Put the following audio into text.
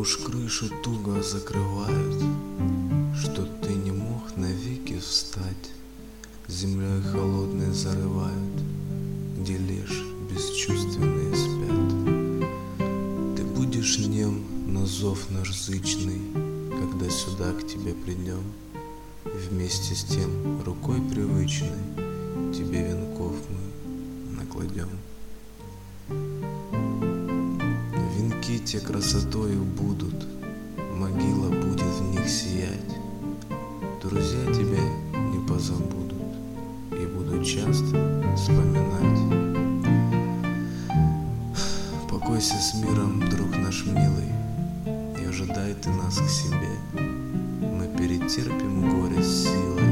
уж крышу туго закрывают, что ты не мог навеки встать. Землей холодной зарывают, где лишь бесчувственные спят. Ты будешь нем на зов наш зычный, когда сюда к тебе придем, и вместе с тем рукой привычной тебе венков мы накладем. Венки те красотою будут, могила будет в них сиять. Друзья тебя не позабудут и будут часто вспоминать. Покойся с миром, друг наш милый, и ожидай ты нас к себе. Мы перетерпим горе с силой